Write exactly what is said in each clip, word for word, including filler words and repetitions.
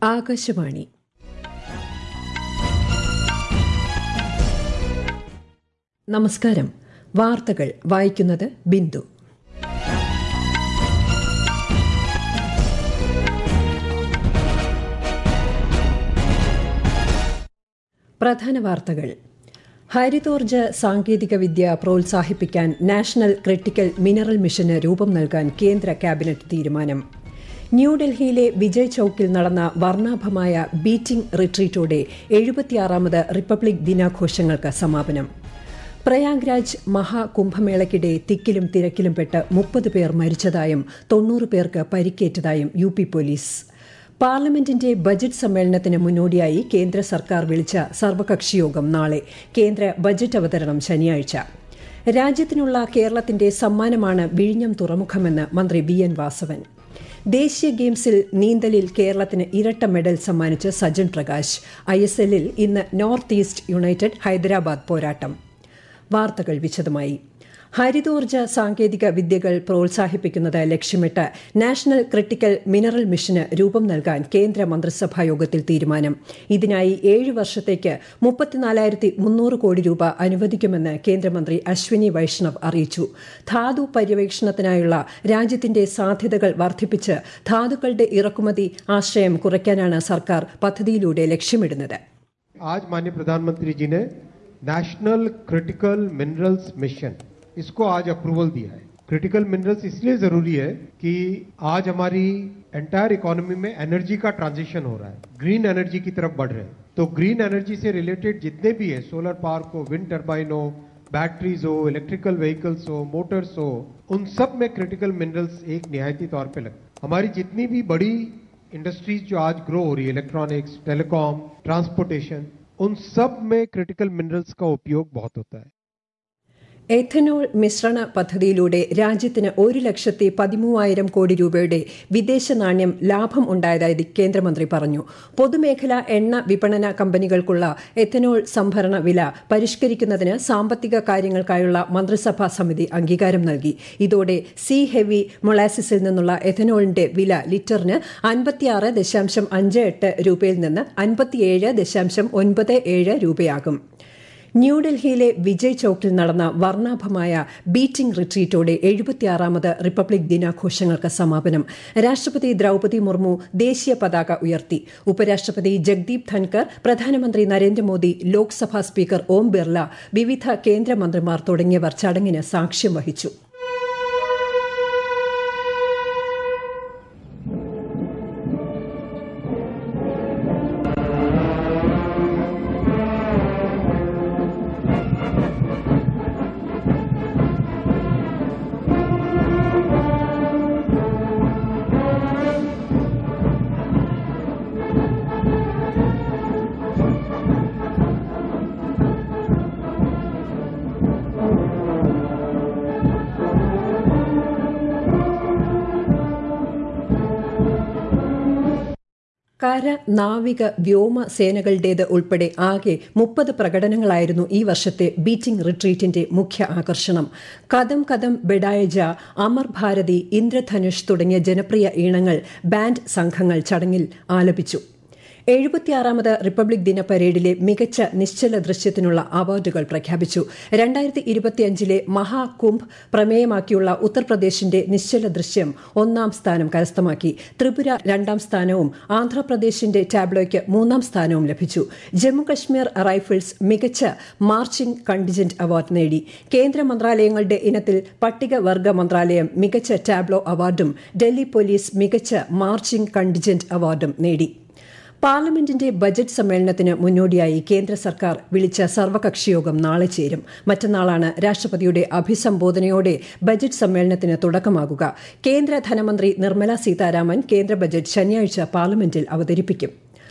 ആകാശവാണി. നമസ്കാരം. വാർത്തകൾ വായിക്കുന്നത് ബിന്ദു. പ്രധാന വാർത്തകൾ. ഹരിതോർജ്ജ സാങ്കേതികവിദ്യ പ്രോത്സാഹിപ്പിക്കാൻ നാഷണൽ ക്രിട്ടിക്കൽ മിനറൽ മിഷന് രൂപം നൽകാൻ കേന്ദ്ര ക്യാബിനറ്റ് തീരുമാനം. ന്യൂഡൽഹിയിലെ വിജയ് ചൌക്കിൽ നടന്ന വർണ്ണാഭമായ ബീറ്റിംഗ് റിട്രീറ്റോടെ എഴുപത്തിയാറാമത് റിപ്പബ്ലിക് ദിനാഘോഷങ്ങൾക്ക് സമാപനം. പ്രയാഗ്രാജ് മഹാകുംഭമേളയ്ക്കിടെ തിക്കിലും തിരക്കിലും പെട്ട് മുപ്പത് പേർ മരിച്ചതായും തൊണ്ണൂറ് പേർക്ക് പരിക്കേറ്റതായും യു പി പോലീസ്. പാർലമെന്റിന്റെ ബജറ്റ് സമ്മേളനത്തിന് മുന്നോടിയായി കേന്ദ്ര സർക്കാർ വിളിച്ച സർവകക്ഷിയോഗം നാളെ. കേന്ദ്ര ബജറ്റ് അവതരണം ശനിയാഴ്ച. രാജ്യത്തിനുള്ള കേരളത്തിന്റെ സമ്മാനമാണ് വിഴിഞ്ഞം തുറമുഖമെന്ന് മന്ത്രി വി എൻ വാസവൻ. ദേശീയ ഗെയിംസിൽ നീന്തലിൽ കേരളത്തിന് ഇരട്ട മെഡൽ സമ്മാനിച്ച് സജൻ പ്രകാശ്. ഐ എസ് എല്ലിൽ ഇന്ന് നോർത്ത് ഈസ്റ്റ് യുണൈറ്റഡ് ഹൈദരാബാദ് പോരാട്ടം. വാർത്തകൾ വിശദമായി. ഹരിതോർജ്ജ സാങ്കേതിക വിദ്യകൾ പ്രോത്സാഹിപ്പിക്കുന്നത് ലക്ഷ്യമിട്ട് നാഷണൽ ക്രിട്ടിക്കൽ മിനറൽ മിഷന് രൂപം നൽകാൻ കേന്ദ്ര മന്ത്രിസഭാ യോഗത്തിൽ തീരുമാനം. ഇതിനായി ഏഴ് വർഷത്തേക്ക് മുപ്പത്തിനാലായിരത്തി മുന്നൂറ് കോടി രൂപ അനുവദിക്കുമെന്ന് കേന്ദ്രമന്ത്രി അശ്വിനി വൈഷ്ണവ് അറിയിച്ചു. ധാതു പര്യവേക്ഷണത്തിനായുള്ള രാജ്യത്തിന്റെ സാധ്യതകൾ വർദ്ധിപ്പിച്ച് ധാതുക്കളുടെ ഇറക്കുമതി ആശ്രയം കുറയ്ക്കാനാണ് സർക്കാർ പദ്ധതിയിലൂടെ ലക്ഷ്യമിടുന്നത്. आज माननीय प्रधानमंत्री जी ने नेशनल क्रिटिकल मिनरल्स मिशन इसको आज अप्रूवल दिया है. क्रिटिकल मिनरल्स इसलिए जरूरी है कि आज हमारी एंटायर इकोनॉमी में एनर्जी का ट्रांजिशन हो रहा है, ग्रीन एनर्जी की तरफ बढ़ रहे हैं. तो ग्रीन एनर्जी से रिलेटेड जितने भी है, सोलर पार्क हो, विंड टर्बाइन हो, बैटरीज हो, इलेक्ट्रिकल व्हीकल्स हो, मोटर्स हो, उन सब में क्रिटिकल मिनरल्स एक निहायती तौर पे लगता है. हमारी जितनी भी बड़ी इंडस्ट्रीज जो आज ग्रो हो रही है, इलेक्ट्रॉनिक्स, टेलीकॉम, ट्रांसपोर्टेशन, उन सब में क्रिटिकल मिनरल्स का उपयोग बहुत होता है. എഥനോൾ മിശ്രണ പദ്ധതിയിലൂടെ രാജ്യത്തിന് ഒരു ലക്ഷത്തി പതിമൂവായിരം കോടി രൂപയുടെ വിദേശ നാണ്യം ലാഭം ഉണ്ടായതായി കേന്ദ്രമന്ത്രി പറഞ്ഞു. പൊതുമേഖലാ എണ്ണ വിപണന കമ്പനികൾക്കുള്ള എഥനോൾ സംഭരണ വില പരിഷ്കരിക്കുന്നതിന് സാമ്പത്തിക കാര്യങ്ങൾക്കായുള്ള മന്ത്രിസഭാ സമിതി അംഗീകാരം നൽകി. ഇതോടെ സി ഹെവി മൊളാസിസിൽ നിന്നുള്ള എഥനോളിന്റെ വില ലിറ്ററിന് അൻപത്തിയാറ് ദശാംശം അഞ്ച് എട്ട് രൂപയിൽ നിന്ന് അൻപത്തിയേഴ് ദശാംശം ഒൻപത് ഏഴ് രൂപയാകും. ന്യൂഡൽഹിയിലെ വിജയ് ചൌക്കിൽ നടന്ന വർണ്ണാഭമായ ബീറ്റിംഗ് റിട്രീറ്റോടെ എഴുപത്തിയാറാമത് റിപ്പബ്ലിക് ദിനാഘോഷങ്ങൾക്ക് സമാപനം. രാഷ്ട്രപതി ദ്രൌപദി മുർമു ദേശീയ പതാക ഉയർത്തി. ഉപരാഷ്ട്രപതി ജഗ്ദീപ് ധൻകർ, പ്രധാനമന്ത്രി നരേന്ദ്രമോദി, ലോക്സഭാ സ്പീക്കർ ഓം ബിർല, വിവിധ കേന്ദ്രമന്ത്രിമാർ തുടങ്ങിയവർ ചടങ്ങിന് സാക്ഷ്യം വഹിച്ചു. കര, നാവിക, വ്യോമ സേനകളുടേത് ഉൾപ്പെടെ ആകെ മുപ്പത് പ്രകടനങ്ങളായിരുന്നു ഈ വർഷത്തെ ബീറ്റിംഗ് റിട്രീറ്റിന്റെ മുഖ്യ ആകർഷണം. കദം കദം ബെഡായജ, അമർ ഭാരതി, ഇന്ദ്രധനുഷ് തുടങ്ങിയ ജനപ്രിയ ഈണങ്ങൾ ബാൻഡ് സംഘങ്ങൾ ചടങ്ങിൽ ആലപിച്ചു. എഴുപത്തിയാറാമത് റിപ്പബ്ലിക് ദിന പരേഡിലെ മികച്ച നിശ്ചല ദൃശ്യത്തിനുള്ള അവാർഡുകൾ പ്രഖ്യാപിച്ചു. രണ്ടായിരത്തി ഇരുപത്തിയഞ്ചിലെ മഹാകുംഭ് പ്രമേയമാക്കിയുള്ള ഉത്തർപ്രദേശിന്റെ നിശ്ചല ദൃശ്യം ഒന്നാം സ്ഥാനം കരസ്ഥമാക്കി. ത്രിപുര രണ്ടാം സ്ഥാനവും ആന്ധ്രാപ്രദേശിന്റെ ടാബ്ലോയ്ക്ക് മൂന്നാം സ്ഥാനവും ലഭിച്ചു. ജമ്മുകശ്മീർ റൈഫിൾസ് മികച്ച മാർച്ചിംഗ് കണ്ടിജന്റ് അവാർഡ് നേടി. കേന്ദ്ര മന്ത്രാലയങ്ങളുടെ ഇനത്തിൽ പട്ടികവർഗ മന്ത്രാലയം മികച്ച ടാബ്ലോ അവാർഡും ഡൽഹി പോലീസ് മികച്ച മാർച്ചിംഗ് കണ്ടിജന്റ് അവാർഡും നേടി. പാർലമെന്റിന്റെ ബജറ്റ് സമ്മേളനത്തിന് മുന്നോടിയായി കേന്ദ്ര സർക്കാർ വിളിച്ച സർവകക്ഷിയോഗം നാളെ ചേരും. മറ്റന്നാളാണ് രാഷ്ട്രപതിയുടെ അഭിസംബോധനയോടെ ബജറ്റ് സമ്മേളനത്തിന് തുടക്കമാകുക. കേന്ദ്ര ധനമന്ത്രി നിർമ്മല സീതാരാമൻ കേന്ദ്ര ബജറ്റ് ശനിയാഴ്ച പാർലമെന്റിൽ അവതരിപ്പിക്കും.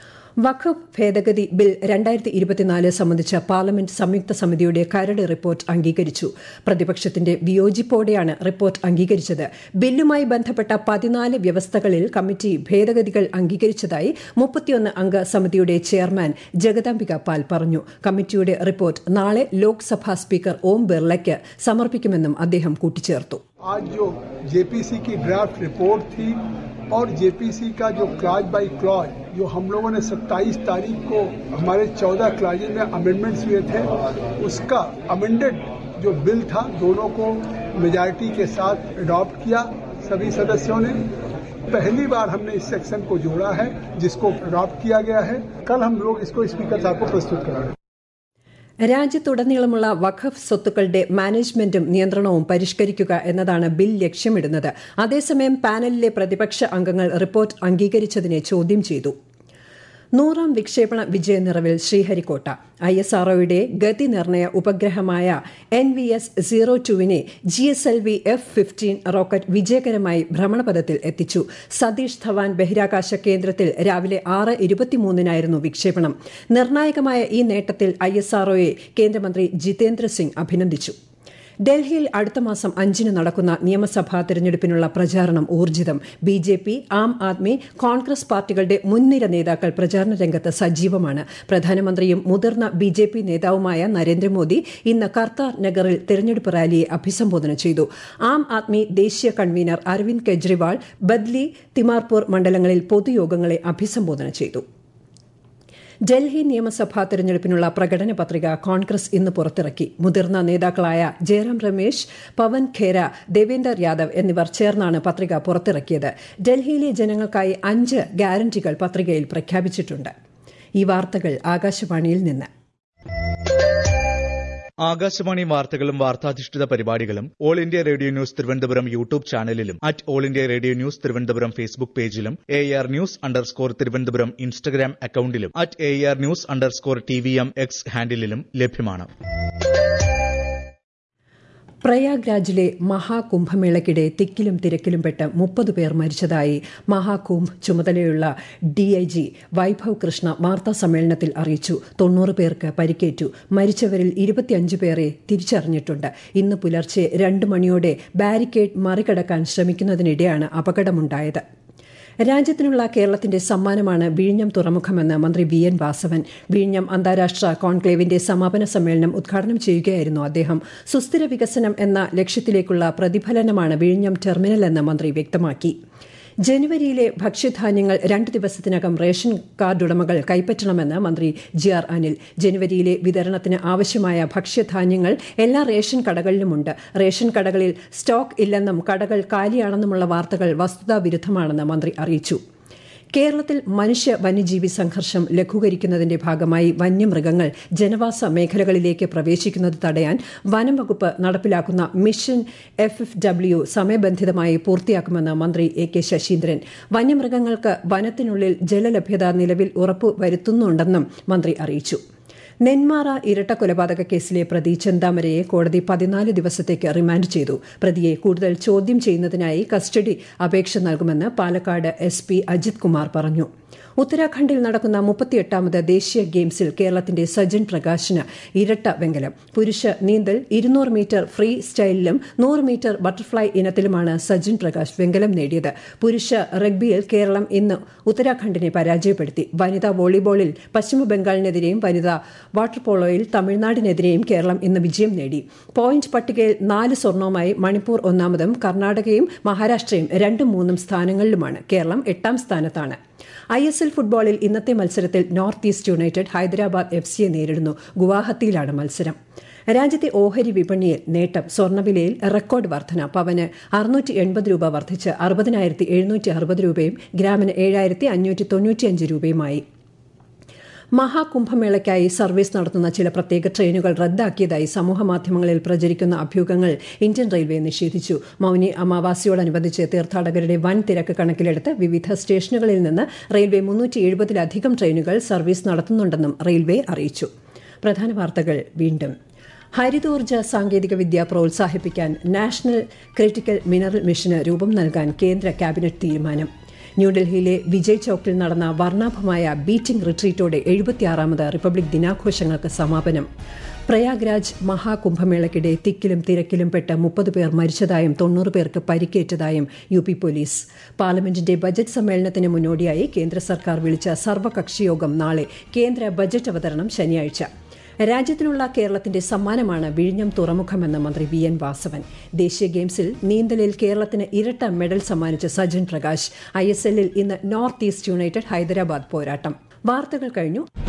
വഖഫ് ഭേദഗതി ബിൽ രണ്ടായിരത്തി ഇരുപത്തിനാല് സംബന്ധിച്ച പാർലമെന്റ് സംയുക്ത സമിതിയുടെ കരട് റിപ്പോർട്ട് അംഗീകരിച്ചു. പ്രതിപക്ഷത്തിന്റെ വിയോജിപ്പോടെയാണ് റിപ്പോർട്ട് അംഗീകരിച്ചത്. ബില്ലുമായി ബന്ധപ്പെട്ട പതിനാല് വ്യവസ്ഥകളിൽ കമ്മിറ്റി ഭേദഗതികൾ അംഗീകരിച്ചതായി മുപ്പത്തിയൊന്ന് അംഗ സമിതിയുടെ ചെയർമാൻ ജഗദാംബിക പാൽ പറഞ്ഞു. കമ്മിറ്റിയുടെ റിപ്പോർട്ട് നാളെ ലോക്സഭാ സ്പീക്കർ ഓം ബിർളയ്ക്ക് സമർപ്പിക്കുമെന്നും അദ്ദേഹം കൂട്ടിച്ചേർത്തു. आज जो जेपीसी की ड्राफ्ट रिपोर्ट थी और जेपीसी का जो क्लॉज बाय क्लॉज जो हम लोगों ने सत्ताईस तारीख को हमारे चौदह क्लॉजेज में अमेंडमेंट्स हुए थे, उसका अमेंडेड जो बिल था दोनों को मेजॉरिटी के साथ अडॉप्ट किया सभी सदस्यों ने। पहली बार हमने इस सेक्शन को जोड़ा है जिसको अडॉप्ट किया गया है। कल हम लोग इसको स्पीकर साहब को प्रस्तुत कराएंगे। രാജ്യത്തുടനീളമുള്ള വഖഫ് സ്വത്തുക്കളുടെ മാനേജ്മെന്റും നിയന്ത്രണവും പരിഷ്കരിക്കുക എന്നതാണ് ബിൽ ലക്ഷ്യമിടുന്നത്. അതേസമയം പാനലിലെ പ്രതിപക്ഷ അംഗങ്ങൾ റിപ്പോർട്ട് അംഗീകരിച്ചതിനെ ചോദ്യം ചെയ്തു. നൂറാം വിക്ഷേപണ വിജയനിറവിൽ ശ്രീഹരിക്കോട്ട ഐ എസ് ആർഒയുടെ ഗതി നിർണയ ഉപഗ്രഹമായ എൻ വി എസ് സീറോ ടുവിനെ G S L V F fifteen rocket വിജയകരമായി ഭ്രമണപഥത്തിൽ എത്തിച്ചു. സതീഷ് ധവാൻ ബഹിരാകാശ കേന്ദ്രത്തിൽ രാവിലെ ആറ് ഇരുപത്തിമൂന്നിനായിരുന്നു വിക്ഷേപണം. നിർണായകമായ ഈ നേട്ടത്തിൽ ഐ എസ് ആർഒയെ കേന്ദ്രമന്ത്രി ജിതേന്ദ്ര സിംഗ് അഭിനന്ദിച്ചു. ഡൽഹിയിൽ അടുത്ത മാസം അഞ്ചിന് നടക്കുന്ന നിയമസഭാ തെരഞ്ഞെടുപ്പിനുള്ള പ്രചാരണം ഊർജിതം. B J P, Aam Aadmi, Congress പാർട്ടികളുടെ മുൻനിര നേതാക്കൾ പ്രചാരണ രംഗത്ത് സജീവമാണ്. പ്രധാനമന്ത്രിയും മുതിർന്ന ബി ജെ പി നേതാവുമായ നരേന്ദ്രമോദി ഇന്ന് കർത്താർ നഗറിൽ തെരഞ്ഞെടുപ്പ് റാലിയെ അഭിസംബോധന ചെയ്തു. ആം ആദ്മി ദേശീയ കൺവീനർ അരവിന്ദ് കെജ്രിവാൾ ബദ്ലി, തിമാർപൂർ മണ്ഡലങ്ങളിൽ പൊതുയോഗങ്ങളെ അഭിസംബോധന ചെയ്തു. ഡൽഹി നിയമസഭാ തെരഞ്ഞെടുപ്പിനുള്ള പ്രകടന പത്രിക കോൺഗ്രസ് ഇന്ന് പുറത്തിറക്കി. മുതിർന്ന നേതാക്കളായ ജയറാം രമേശ്, പവൻ ഖേര, ദേവേന്ദർ യാദവ് എന്നിവർ ചേർന്നാണ് പത്രിക പുറത്തിറക്കിയത്. ഡൽഹിയിലെ ജനങ്ങൾക്കായി അഞ്ച് ഗ്യാരണ്ടികൾ പത്രികയിൽ പ്രഖ്യാപിച്ചിട്ടുണ്ട്. ഈ വാർത്തകൾ ആകാശവാണിയിൽ നിന്ന്. ആകാശവാണി വാർത്തകളും വാർത്താധിഷ്ഠിത പരിപാടികളും all India radio news Thiruvananthapuram YouTube ചാനലിലും at all India radio news Thiruvananthapuram Facebook പേജിലും A R news underscore Thiruvananthapuram Instagram അക്കൌണ്ടിലും at A R news underscore T V M X ഹാൻഡിലും ലഭ്യമാണ്. പ്രയാഗ്രാജിലെ മഹാകുംഭമേളയ്ക്കിടെ തിക്കിലും തിരക്കിലും പെട്ട് മുപ്പത് പേർ മരിച്ചതായി മഹാകുംഭ് ചുമതലയുള്ള ഡിഐജി വൈഭവ് കൃഷ്ണ വാർത്താസമ്മേളനത്തിൽ അറിയിച്ചു. തൊണ്ണൂറ് പേർക്ക് പരിക്കേറ്റു. മരിച്ചവരിൽ ഇരുപത്തിയഞ്ച് പേരെ തിരിച്ചറിഞ്ഞിട്ടുണ്ട്. ഇന്ന് പുലർച്ചെ രണ്ട് മണിയോടെ ബാരിക്കേഡ് മറികടക്കാൻ ശ്രമിക്കുന്നതിനിടെയാണ് അപകടമുണ്ടായത്. രാജ്യത്തിനുള്ള കേരളത്തിന്റെ സമ്മാനമാണ് വിഴിഞ്ഞം തുറമുഖമെന്ന് മന്ത്രി വി എൻ വാസവൻ. വിഴിഞ്ഞം അന്താരാഷ്ട്ര കോൺക്ലേവിന്റെ സമാപന സമ്മേളനം ഉദ്ഘാടനം ചെയ്യുകയായിരുന്നു അദ്ദേഹം. സുസ്ഥിര വികസനം എന്ന ലക്ഷ്യത്തിലേക്കുള്ള പ്രതിഫലനമാണ് വിഴിഞ്ഞം ടെർമിനലെന്ന് മന്ത്രി വ്യക്തമാക്കി. ജനുവരിയിലെ ഭക്ഷ്യധാന്യങ്ങൾ രണ്ട് ദിവസത്തിനകം റേഷൻ കാർഡ് ഉടമകൾ കൈപ്പറ്റണമെന്ന് മന്ത്രി ജി ആർ അനിൽ. ജനുവരിയിലെ വിതരണത്തിന് ആവശ്യമായ ഭക്ഷ്യധാന്യങ്ങൾ എല്ലാ റേഷൻ കടകളിലുമുണ്ട്. റേഷൻ കടകളിൽ സ്റ്റോക്ക് ഇല്ലെന്നും കടകൾ കാലിയാണെന്നുമുള്ള വാർത്തകൾ വസ്തുതാവിരുദ്ധമാണെന്ന് മന്ത്രി അറിയിച്ചു. കേരളത്തിൽ മനുഷ്യ വന്യജീവി സംഘർഷം ലഘൂകരിക്കുന്നതിന്റെ ഭാഗമായി വന്യമൃഗങ്ങൾ ജനവാസ മേഖലകളിലേക്ക് പ്രവേശിക്കുന്നത് തടയാൻ വനം വകുപ്പ് നടപ്പിലാക്കുന്ന മിഷൻ എഫ് എഫ് ഡബ്ല്യു സമയബന്ധിതമായി പൂർത്തിയാക്കുമെന്ന് മന്ത്രി എ കെ ശശീന്ദ്രൻ. വന്യമൃഗങ്ങൾക്ക് വനത്തിനുള്ളിൽ ജലലഭ്യത നിലവിൽ ഉറപ്പുവരുത്തുന്നുണ്ടെന്നും മന്ത്രി അറിയിച്ചു. നെന്മാറ ഇരട്ടക്കൊലപാതക കേസിലെ പ്രതി ചെന്താമരയെ കോടതി പതിനാല് ദിവസത്തേക്ക് റിമാൻഡ് ചെയ്തു. പ്രതിയെ കൂടുതൽ ചോദ്യം ചെയ്യുന്നതിനായി കസ്റ്റഡി അപേക്ഷ നൽകുമെന്ന് പാലക്കാട് എസ് പി അജിത് കുമാർ പറഞ്ഞു. ഉത്തരാഖണ്ഡിൽ നടക്കുന്ന മുപ്പത്തിയെട്ടാമത് ദേശീയ ഗെയിംസിൽ കേരളത്തിന്റെ സജൻ പ്രകാശിന് ഇരട്ട വെങ്കലം. പുരുഷ നീന്തൽ ഇരുന്നൂറ് മീറ്റർ ഫ്രീ സ്റ്റൈലിലും നൂറ് മീറ്റർ ബട്ടർഫ്ലൈ ഇനത്തിലുമാണ് സജൻ പ്രകാശ് വെങ്കലം നേടിയത്. പുരുഷ റഗ്ബിയിൽ കേരളം ഇന്ന് ഉത്തരാഖണ്ഡിനെ പരാജയപ്പെടുത്തി. വനിതാ വോളിബോളിൽ പശ്ചിമബംഗാളിനെതിരെയും വനിതാ വാട്ടർ പോളോയിൽ തമിഴ്നാടിനെതിരെയും കേരളം ഇന്ന് വിജയം നേടി. പോയിന്റ് പട്ടികയിൽ നാല് സ്വർണവുമായി മണിപ്പൂർ ഒന്നാമതും കർണാടകയും മഹാരാഷ്ട്രയും രണ്ടും മൂന്നും സ്ഥാനങ്ങളിലുമാണ്. കേരളം എട്ടാം സ്ഥാനത്താണ്. ഐ എസ് എൽ ഫുട്ബോളിൽ ഇന്നത്തെ മത്സരത്തിൽ north east united Hyderabad F സിയെ നേരിടുന്നു. ഗുവാഹത്തിയിലാണ് മത്സരം. രാജ്യത്തെ ഓഹരി വിപണിയിൽ നേട്ടം. സ്വർണ്ണവിലയിൽ റെക്കോർഡ് വർധന. പവന് അറുന്നൂറ്റി എൺപത് രൂപ വർദ്ധിച്ച് അറുപതിനായിരത്തി എഴുന്നൂറ്റി അറുപത് രൂപയും ഗ്രാമിന് ഏഴായിരത്തി അഞ്ഞൂറ്റി തൊണ്ണൂറ്റിയഞ്ച് രൂപയുമായി. മഹാകുംഭമേളയ്ക്കായി സർവീസ് നടത്തുന്ന ചില പ്രത്യേക ട്രെയിനുകൾ റദ്ദാക്കിയതായി സമൂഹമാധ്യമങ്ങളിൽ പ്രചരിക്കുന്ന അഭ്യൂഹങ്ങൾ ഇന്ത്യൻ റെയിൽവേ നിഷേധിച്ചു. മൌനി അമാവാസിയോടനുബന്ധിച്ച് തീർത്ഥാടകരുടെ വൻ തിരക്ക് കണക്കിലെടുത്ത് വിവിധ സ്റ്റേഷനുകളിൽ നിന്ന് റെയിൽവേ മുന്നൂറ്റി എഴുപതിലധികം ട്രെയിനുകൾ സർവീസ് നടത്തുന്നുണ്ടെന്നും റെയിൽവേ അറിയിച്ചു. പ്രധാന വാർത്തകൾ വീണ്ടും. ഹരിതോർജ്ജ സാങ്കേതികവിദ്യ പ്രോത്സാഹിപ്പിക്കാൻ നാഷണൽ ക്രിട്ടിക്കൽ മിനറൽ മിഷന് രൂപം നൽകാൻ കേന്ദ്ര ക്യാബിനറ്റ് തീരുമാനം. ന്യൂഡൽഹിയിലെ വിജയ് ചൌക്കിൽ നടന്ന വർണ്ണാഭമായ ബീറ്റിംഗ് റിട്രീറ്റോടെ എഴുപത്തിയാറാമത് റിപ്പബ്ലിക് ദിനാഘോഷങ്ങൾക്ക് സമാപനം. പ്രയാഗ്രാജ് മഹാകുംഭമേളയ്ക്കിടെ തിക്കിലും തിരക്കിലും പെട്ട് മുപ്പത് പേർ മരിച്ചതായും തൊണ്ണൂറ് പേർക്ക് പരിക്കേറ്റതായും യു പി പോലീസ്. പാർലമെന്റിന്റെ ബജറ്റ് സമ്മേളനത്തിന് മുന്നോടിയായി കേന്ദ്ര സർക്കാർ വിളിച്ച സർവകക്ഷിയോഗം നാളെ. കേന്ദ്ര ബജറ്റ് അവതരണം ശനിയാഴ്ച. രാജ്യത്തിനുള്ള കേരളത്തിന്റെ സമ്മാനമാണ് വിഴിഞ്ഞം തുറമുഖമെന്ന് മന്ത്രി വി എൻ വാസവൻ. ദേശീയ ഗെയിംസിൽ നീന്തലിൽ കേരളത്തിന് ഇരട്ട മെഡൽ സമ്മാനിച്ച സജൻ പ്രകാശ്. ഐ എസ് എല്ലിൽ ഇന്ന് നോർത്ത് ഈസ്റ്റ് യുണൈറ്റഡ് ഹൈദരാബാദ് പോരാട്ടം. വാർത്തകൾ കഴിഞ്ഞു.